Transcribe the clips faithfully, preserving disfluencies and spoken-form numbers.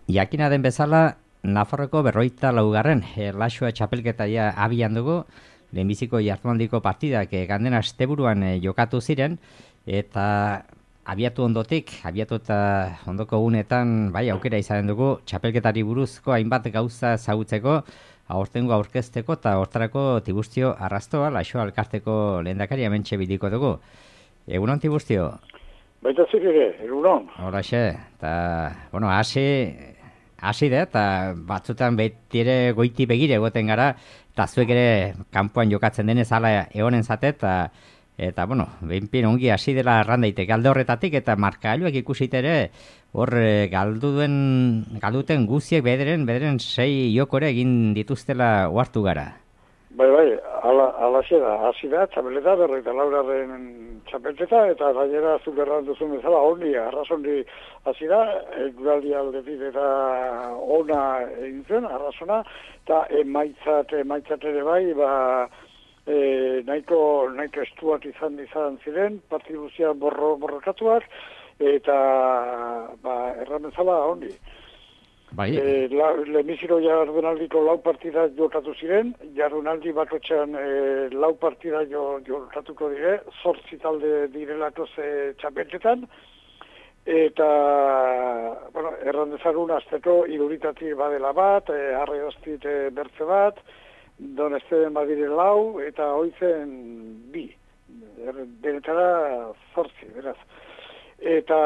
Jakina den bezala, Nafarroko berroita laugarren erlaxoa txapelketaia abian dugu, lehenbiziko jardunaldiko partidak ganden asteburuan jokatu ziren, eta abiatu ondotik, abiatu eta ondoko gunetan, bai, aukera izanen dugu, txapelketari buruzko hainbat gauza zagutzeko, aurtengo aurkezteko eta hortarako Tibustio Arrastoa, Laxoa Elkarteko lehendakari hementxe bidiko dugu. Egunon, Tibustio? Baita ere, egunon. Horaxe, eta, bueno, hasi... Hasi da, eta batzutan beti ere goiti begire egoten gara, eta zuek ere kanpoan jokatzen denez ala egonen zate, eta, eta bueno, behinpin ongi hasi dela arrandaite galde horretatik, eta markailuak ikusit ere, hor galdu duen, galduten guziek bederen, bederen sei jokore egin dituztela ohartu gara. Bai, bai, ala, ala da, hasi da, txapeleta, berroita lauraren txapeleta, eta gainera zuk erran duzun bezala, honi, arrazondi hasi da, guraldi aldetik eta ona egin zen, arrazona, eta emaitzat, emaitzat ere bai, ba, e, nahiko, nahiko estuak izan izan ziren, partiduzia borro, borrokatuak, eta, ba, erran bezala, honi. Bai. E, Lehenbiziko jardunaldiko lau partida jokatu ziren, jardunaldi bakotxean e, lau partida jo, jokatuko dire, zortzi talde direlako ze txapelketan, eta, bueno, erran dezagun azteko iruritatik badela bat, e, arre hostit e, bertze bat, donesteden badire lau, eta hoizen bi, er, denetara zortzi, beraz. Eta...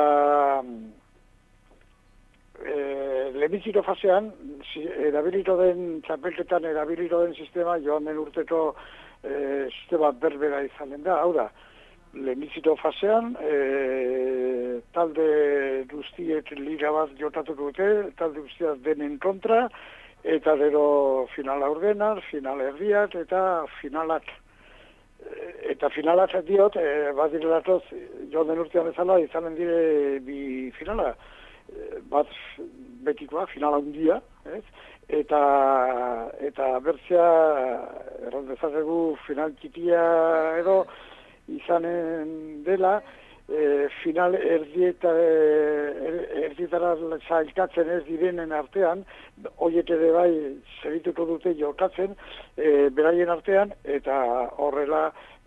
E, lehenbiziko fasean, si, erabilito den txapelketan, erabilito den sistema, joan den urteko e, sistema berbera izanen da, hau da, lehenbiziko fasean, e, talde guztiek liga bat jotatuko dute, talde guztiak denen kontra, eta gero finala ordenar, final erdiak, eta finalak. Eta finalak diot, e, bat direlatoz, joan den urtean bezala, izanen dire bi finala, bat betikoa, finala handia, ez? Eta, eta bertzea, erran dezakegu, final txikia edo izanen dela, e, final erdieta, er, erdietara zailkatzen ez direnen artean, horiek ere bai zerituko dute jokatzen, e, beraien artean, eta horrela,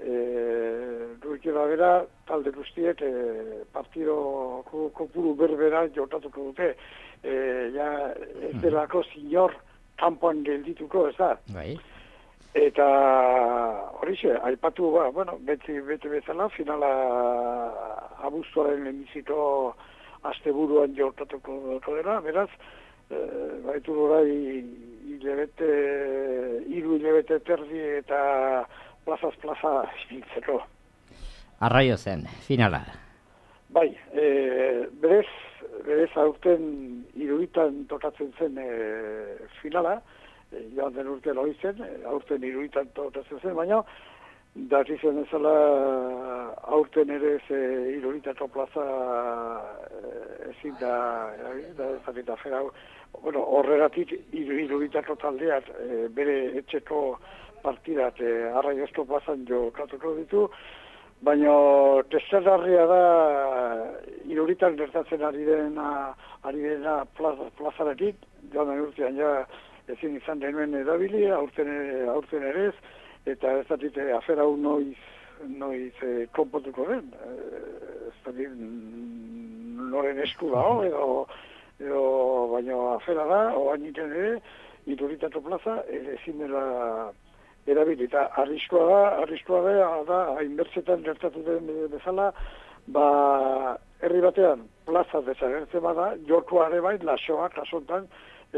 e, duikera bera, talde guztiek e, partido kopuru berbera jokatuko dute. E, ja, ez delako zinor kanpoan geldituko, ez da? Bai. Eta horixe, aipatu, ba, bueno, beti, beti bezala, finala abuztuaren lehenbiziko asteburuan jokatuko dela, beraz, e, baitu orai hilebete, hiru hilebete terdi eta plazaz plaza ibiltzeko. Arraio zen, finala. Bai, e, berez, berez aurten iruditan tokatzen zen e, finala, e, joan den urtean hori zen, e, aurten iruditan tokatzen zen, baina dati zen ezala aurten ere ze iruditako plaza e, ezin da, da ezin da fera, bueno, horregatik iruditako taldeak e, bere etxeko partidat e, arraiozko plazan jokatuko ditu, baina testergarria da iruritan gertatzen ari dena, ari dena plaza, plazaretik, joan den urtean ja ezin izan denuen erabili, aurten, aurten ere ez, eta ez dakit afera hau noiz, noiz e, konpontuko den, e, ez dakit noren esku dago, edo, edo baina afera da, oain iten ere, iruritako plaza, ezin dela erabili, eta arriskoa da, arriskoa da, da hainbertzetan gertatu den bezala, ba, herri batean plaza desagertzen bada, jokoare bai, lasoa, kasontan, e,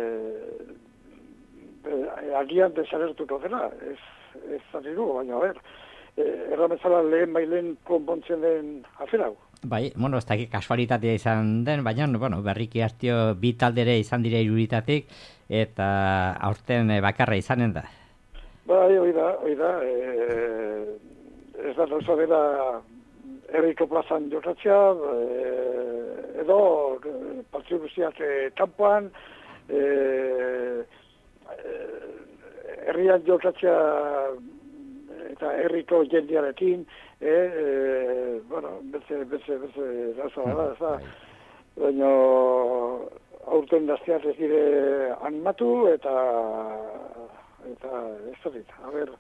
e, agian desagertuko dela, ez, ez zariru, baina, a ber, e, erramezala lehen bailen konpontzen den aferau. Bai, bueno, ez dakit kasualitatea izan den, baina, bueno, berriki hartio bi taldere izan dire iruritatik, eta aurten bakarra izanen da. Bai, hoi da, hoi da, e, ez da gauza dela herriko plazan jokatzea, e, edo partidu guztiak e, kanpoan, e, e, herrian jokatzea eta herriko jendearekin, e, e, bueno, beste, beste, beste gauza da, ez da, baina aurten gazteak ez dire animatu, eta eta ez da dit, a ber,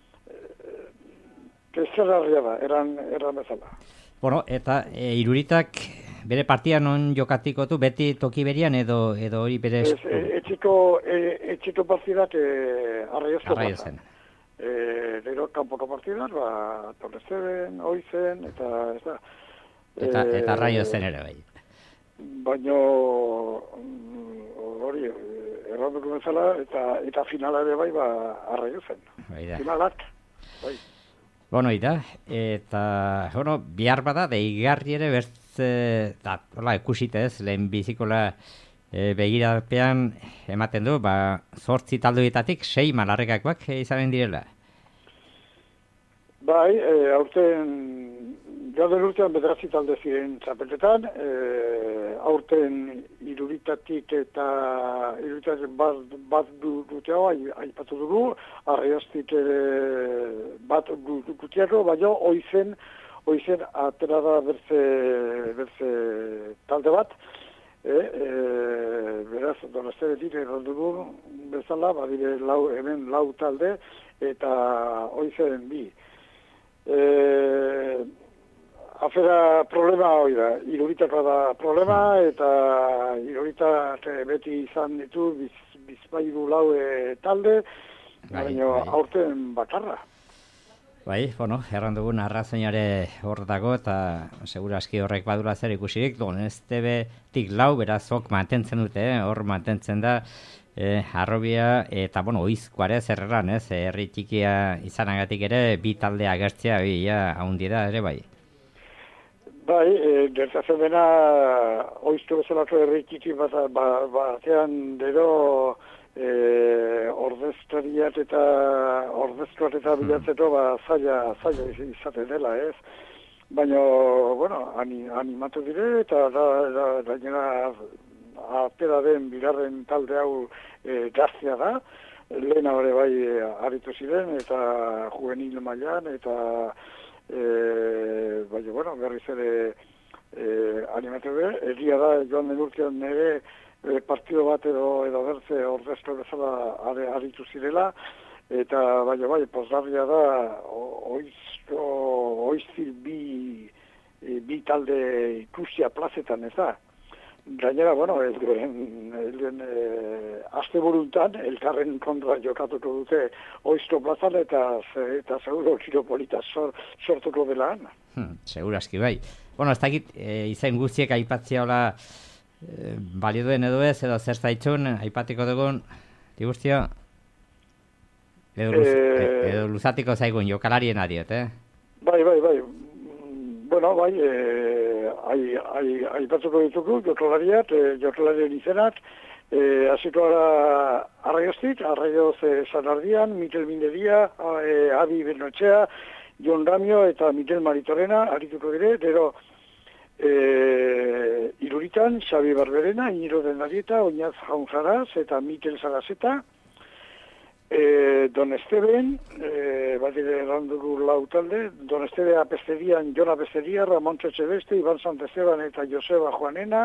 kezerarria da, eran, eran bezala. Bueno, eta e, Iruritak bere partia non jokatiko du, beti toki berian edo edo hori bere... Ez, e, etxiko, e, etxiko partidak e, arraiozko Arraiozen. E, Lero, kanpoko partidak, ba, Torrezeben, Oizen, eta ez da... Eta, e, eta Arraiozen ere bai. Baino hori erranduko bezala eta eta finala ere bai ba Arraiozen. Bai da. Finalak. Bai. Bueno, ida, eta bueno, bihar bada deigarri ere bertze da, hola ikusite ez, lehen bizikola e, begirapean ematen du, ba zortzi taldeetatik sei malarrekakoak e, izanen direla. Bai, e, aurten joan urtean bederatzi talde ziren txapelketan, e, aurten Iruritatik eta Iruritatik bat, bat dute hau, aipatu dugu, Arraioztik bat dutiako, baina oizen, oizen atera da berze, berze talde bat, e, e, beraz, Donostiatik erran dugu bezala, badire lau, hemen lau talde, eta oizen bi. E, Afera problema hori da, Iruritako da problema, eta Iruritak beti izan ditu biz, bizpairu lau talde, baina bai. Aurten bakarra. Bai, bueno, erran dugun arrazoinare hor dago, eta seguraski horrek badura zer ikusirik, Donestebetik lau, berazok mantentzen dute, eh? Hor mantentzen da, eh, Arrobia, eta, bueno, Oizkoare zerreran, ez, herri txikia izanagatik ere, bi taldea agertzea, bi, ja, haundi da, ere bai. Bai, e, gertatzen dena Oizko bezalako herri txiki bat, ba, batean dero e, ordezkariak eta ordezkoak eta bilatzeko ba, zaila, zaila izaten dela, ez? Baina, bueno, animatu dire eta da, da, da, da apera den bigarren talde hau e, gaztea da, lehen hori bai aritu ziren eta juvenil mailan eta E, baina, bueno, berriz ere e, animatu be, egia da, joan den urtean nire e, partido bat edo, edo bertze ordezko bezala are, aritu zirela, eta baina, bai, pozgarria da, oizko, oizil bi, e, bi talde ikusia plazetan ez da. Gainera, bueno, ez duen, e, aste buruntan, elkarren kontra jokatuko dute Oizko plazan eta eta seguro kiropolita sor, sortuko dela. Hmm, seguraski bai. Bueno, ez dakit, e, izen guztiek aipatzea hola e, balio duen edo ez, edo zer zaitzun, aipatiko dugun, diguztio? Edo, luz, e, edo luzatiko zaigun, jokalarien adiot, eh? Bai, bai, bai. Bueno, bai, eh, ai, ai, aipatuko ditugu, jokalariak, eh, jokalarien izenak, eh, hasiko gara Arraioztik, Arraioz eh, Sanardian, Mikel Minderia, eh, Abi Benotxea, Jon Ramio eta Mikel Maritorena, arituko dire, gero eh, Iruritan, Xabi Barberena, Iniro Denarieta, Oñaz Jaunzaraz eta Mikel Zarazeta, E, Donesteben, e, bat ere errandugu lau talde, Donestebe Apesterian, Jon Apesteria, Ramon Txetxebeste, Iban Santesteban eta Joseba Juanena,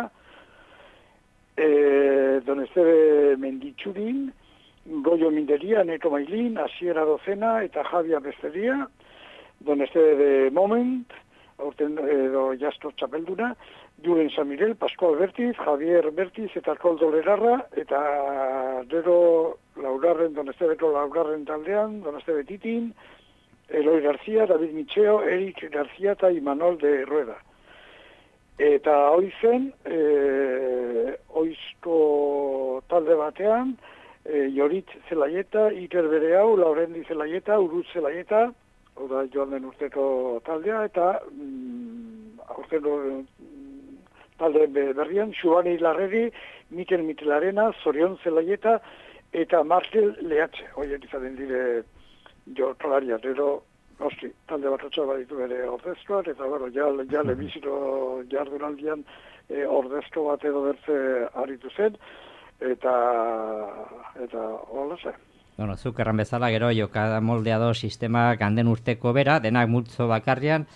e, Donestebe Menditxurin, Goyo Minderia, Neto Mailin, Asiera Dozena eta Javi Apesteria, Donestebe de Moment, aurten edo Jastor Txapelduna, Julen San Miguel, Pascual Bertiz, Javier Bertiz eta Koldo Lerarra, eta gero laugarren, Donestebeko laugarren taldean, Donestebe Titin, Eloi García, David Micheo, Eric García eta Imanol de Rueda. Eta oizen, e, oizko talde batean, e, Jorit Zelaieta, Iker Bereau, Laurendi Zelaieta, Uruz Zelaieta, oda joan den urteko taldea, eta mm, aurteko talde berrian, Xubani Larreri, Mikel Mitelarena, Zorion Zelaieta, eta Markel Lehatxe, hoiek izaten dire jokalaria, gero, noski, talde bat atxa baditu bere ordezkoak, eta bueno, ja, ja lebiziko jardunaldian e, ordezko bat edo bertze aritu zen, eta, eta hola zen. Bueno, zuk erran bezala, gero, joka moldea do sistema ganden urteko bera, denak multzo bakarrian,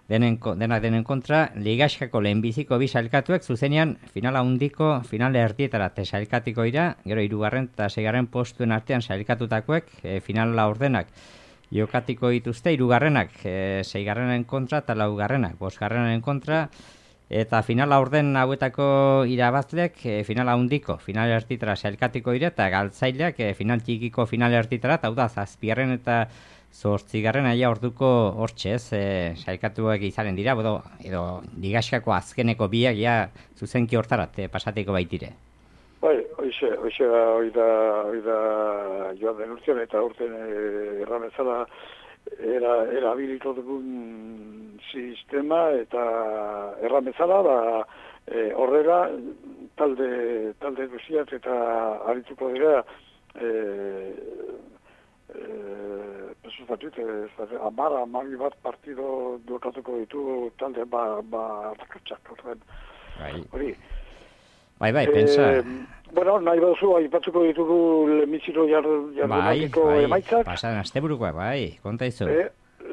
denen, denak denen kontra, Ligaxkako lehenbiziko bi sailkatuek zuzenean finala hundiko finale erdietara te sailkatiko dira, gero hirugarren eta seigarren postuen artean sailkatutakoek e, finala ordenak jokatiko dituzte, hirugarrenak e, seigarrenen kontra eta laugarrenak bosgarrenen kontra, eta finala orden hauetako irabazleak e, finala hundiko finale erdietara sailkatiko dira, eta galtzaileak e, final txikiko finale erdietara, eta hau da zazpigarren eta zortzigarren aia orduko hortxe ez, e, sailkatuak izanen dira, edo, edo Ligaxkako azkeneko biak ja zuzenki hortarat e, pasatiko baitire. Bai, hoxe, hoxe, hoi da, hoi da joan den urtean eta urtean erramezala era, erabilito dugun sistema eta erramezala da e, horrela talde, talde duziat eta arituko dira e, Eso zatit, amara, amari bat partido duokatuko ditu talde ba, ba, rakatxak, hori. Bai, bai, pensa. Eh, bueno, nahi baduzu, aipatzuko ditugu lehenbiziko jardunaldiko bai, emaitzak. Bai, pasan asteburukoa, bai, konta izu. Eh,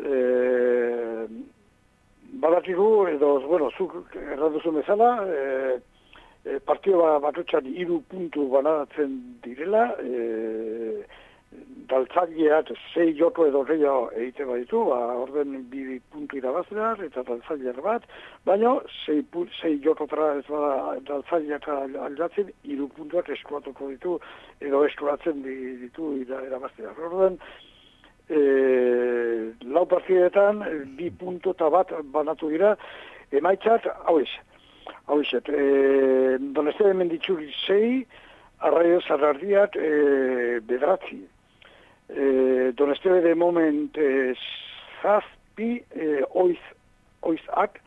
eh, badakigu, edo, bueno, zuk erranduzu bezala, eh, eh, partio batutxan hiru puntu banaratzen direla, eh, daltzaileak sei joto edo gehiago egite baditu, ba, orden bi puntu irabazlear eta daltzaileak bat, baina sei, sei jototara ez bada daltzaileak aldatzen, hiru puntuak eskuratuko ditu edo eskuratzen ditu irabazlear. Orden, e, lau partidetan bi puntu eta bat banatu dira, emaitzat, hau ez, hau ez, e, Donostia Menditxuri sei, Arraio Zarrardiak e, bedratzi. Eh, Donostia de moment eh, zazpi eh, oiz, oizak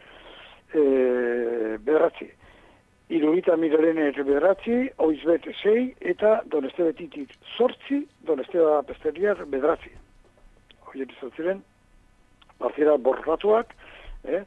eh, bedratzi. Irurita miraren bedratzi, oizbet sei, eta Donostia betitit sortzi, Donostia pesteriar bedratzi. Horien izan ziren, partida borratuak, eh,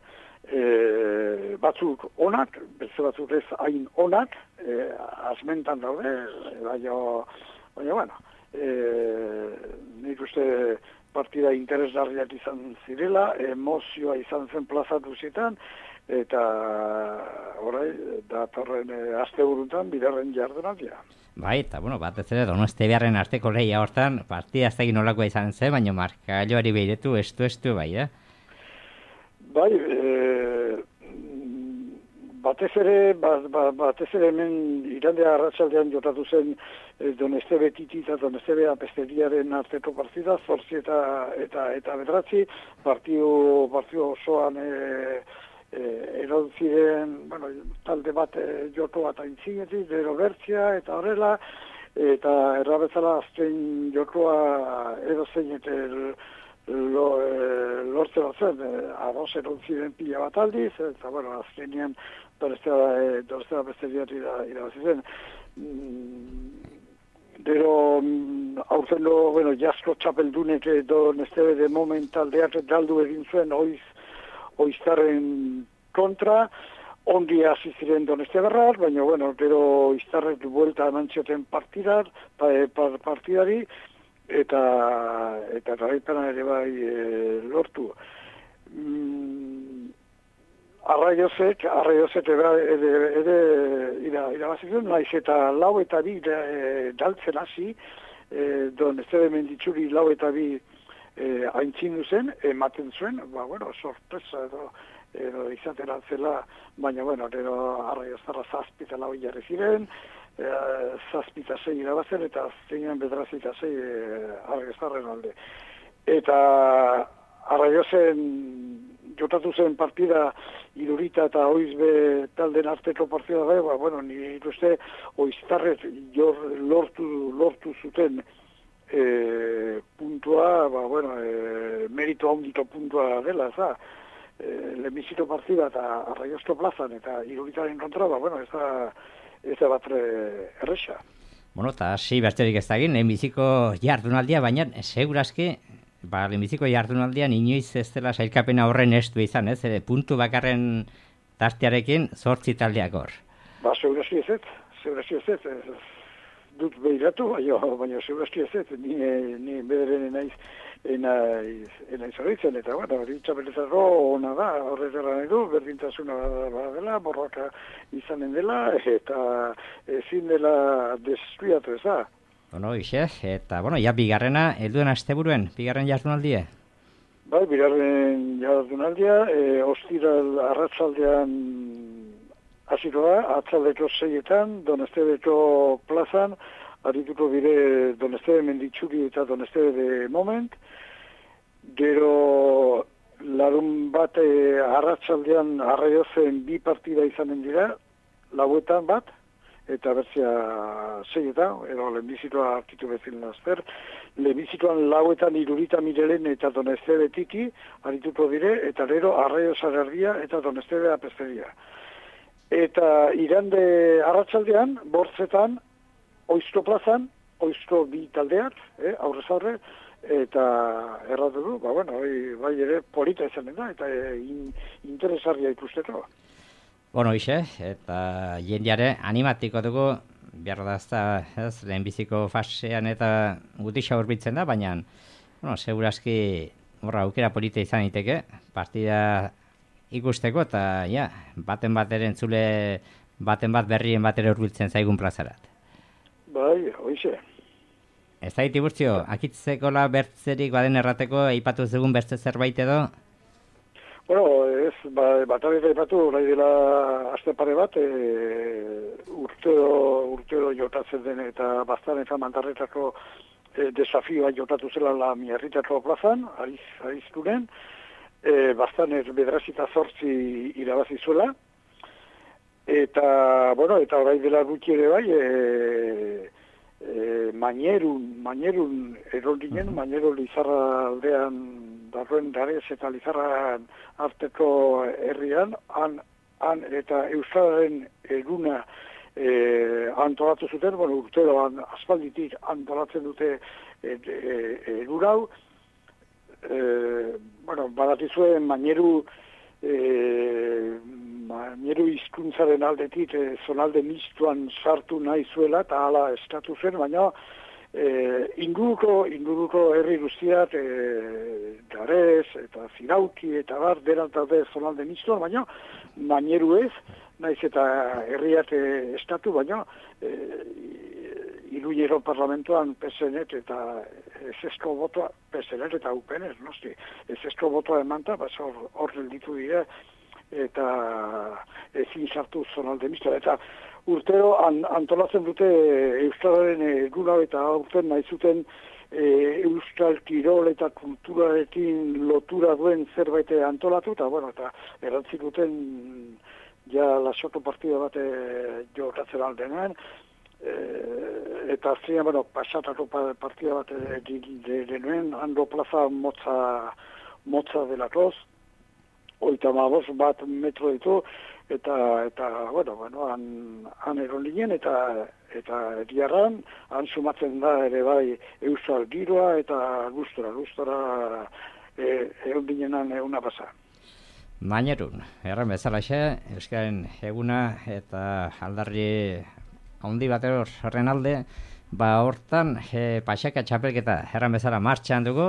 eh, batzuk onak, beste batzuk ez hain onak, eh, azmentan daude, baina, baina, bueno, E, nik uste partida interesgarriak izan zirela, emozioa izan zen plazatu zitan, eta orai, da torren e, aste buruntan bidarren jardunaldia. Bai, eta bueno, bat ez ere Donostiarren arteko lehia hortan, partida ez egin nolakoa izan zen, baina markagailuari behiretu estu-estu bai, eh? Bai, e, batez ere, bat, batez ere hemen irandea arratsaldean jotatu zen e, Donostia Betiti eta Donostia Pesteriaren arteko partida, zortzi eta eta eta bedratzi, partio, partio osoan e, e, eron ziren, bueno, talde bat e, joto bat aintzinetik, dero bertzia eta horrela, eta errabezala azten jokoa edo zein eta lo, e, lortzen zen, e, arroz eron ziren pila bat aldiz, eta bueno, azkenean Donostia Pesteriat irabazitzen. Dero, aurten lo, bueno, jasko txapeldunek Donostia de moment taldeak galdu egin zuen oiz, oiztarren kontra, ongi hasi ziren Donostia Berrar, baina, bueno, dero oiztarrek buelta emantzioten partidar, partidari, eta eta garaipena ere bai e, lortu. Mm, Arraiozek, arraiozek ere, ere ira, irabazizun, naiz eta lau eta bi e, daltzen hasi, e, Donostia Menditxuri lau eta bi e, aintzin zen, ematen zuen, ba, bueno, sorpresa edo, edo izatera zela, baina, bueno, edo arraioztarra zazpita lau jarri ziren, e, zazpita zei irabazen, eta zeinan bedrazita zei e, arraioztarren alde. Eta arraiozen jotatu zen partida irurita eta oizbe talden arteko partida da, ba, bueno, nire ikuste oiztarret jor, lortu, lortu zuten e, puntua, ba, bueno, e, merito handiko puntua dela, ez da, e, lehenbiziko partida eta arraiozko plazan eta iruritaren kontra, ba, bueno, ez da, ez da batre erresa. Bueno, eta hasi berterik ez da egin, lehenbiziko jardunaldia, baina segurazki, ba, lehenbiziko jardunaldian inoiz ez dela sailkapena horren estu izan, ez? Ere, puntu bakarren tartearekin zortzi taldeak hor. Ba, segurazki ez ez, segurazki ez ez, dut behiratu, baina, baina segurazki ez ez, ni, ni bederen naiz ena, ena izorritzen, eta, bueno, hori txapelketako ona da, horretara nahi du, berdintasuna dela, borroka izanen dela, eta ezin dela destruiatu ez da. Bueno, ixe, eta, bueno, ja bigarrena, helduen asteburuen, bigarren jardunaldia? Bai, bigarren jardunaldia, e, ostiral arratsaldean hasiko da, atzaldeko seietan, Donestebeko plazan, arituko dire Donestebe Menditxuri eta Donestebe de Moment. Gero larun bat e, arratsaldean arraiozen bi partida izanen dira, lauetan bat, eta bertzea seietan, edo lehenbizitoa hartitu bezin lazter. Lehenbizitoan lauetan Irurita Mirelen eta Donestebe Tiki arituko dire, eta gero Arraio Sararbia eta Donestebe Apesteria. Eta irande arratsaldean, bortzetan, Oizto plazan, Oizto bi taldeak, eh, aurrez aurre, eta erratu du, ba, bueno, bai, bai ere polita izanen da, eta e, in, interesarria ikusteko. Bueno, ixe, eta jendeare animatiko dugu, behar da ez, lehenbiziko fasean eta gutixo urbitzen da, baina, bueno, segurazki horra aukera polita izan iteke, partida ikusteko, eta, ja, baten bat ere entzule, baten bat berrien bat ere urbiltzen zaigun plazarat. Bai, hoize. Ez da itiburtzio, akitzekola bertzerik baden errateko, eipatu zegun bertze zerbait edo? Bueno, ez, ba, bat abeta eipatu, nahi dela aste pare bat, e, urtero, urtero jotatzen den eta bastan eta mantarretako e, desafioa jotatu zela la miarritako plazan, ariz, ariztunen, e, bastan ez bedrazita zortzi irabazi zuela, eta, bueno, eta orai dela gutxi ere bai, e, e, Mainerun, Mainerun erondinen, uh-huh. Mainerun Lizarra aldean, darruen darez eta Lizarra arteko herrian, han, han eta Euskararen eguna e, antolatu zuten, bueno, urtero an, aspalditik antolatzen dute egun hau, e, bueno, badatizuen Maineru e, Maineru hizkuntzaren aldetik e, zonalde mistuan sartu nahi zuela eta hala eskatu zen, baina e, inguruko, inguruko herri guztiak e, Garez eta Zirauki eta bar denak daude zonalde mistuan, baina Maineru ez, naiz eta herriak e, estatu, baina e, Iruñero parlamentoan P S N eta ezesko botoa, P S N eta U P N, noski, ezesko botoa emanta, basa hor, hor ditu dira, eta ezin sartu zonalde mistoa. Eta urtero an, antolatzen dute Euskararen eguna eta aurten nahi zuten e, Euskal Kirol eta kulturarekin lotura duen zerbait antolatu, eta bueno, eta erantzik duten ja lasoko partida bat jokatzen aldenean, e, eta azkenean, bueno, pasatako partida bat denuen, hando plaza motza, motza delakoz, oita mabos bat metro ditu, eta, eta bueno, bueno, han, han eron linen, eta, eta diarran, han sumatzen da ere bai Euskal giroa, eta gustora, gustora e, eron linenan eguna pasa. Mainerun, erran bezalaxe, Euskaren eguna eta aldarri handi bat horren alde, ba hortan e, pasaka txapelketa erran bezala martxan dugu,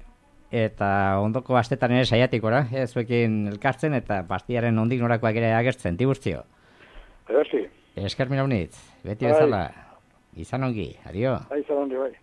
eta ondoko astetan ere saiatikora, ez zuekin elkartzen, eta partiaren ondik norakoak ere agertzen, Tiburtzio. Eberti. Esker miraunitz, beti bezala, izan ongi, adio. Izan ongi, bai.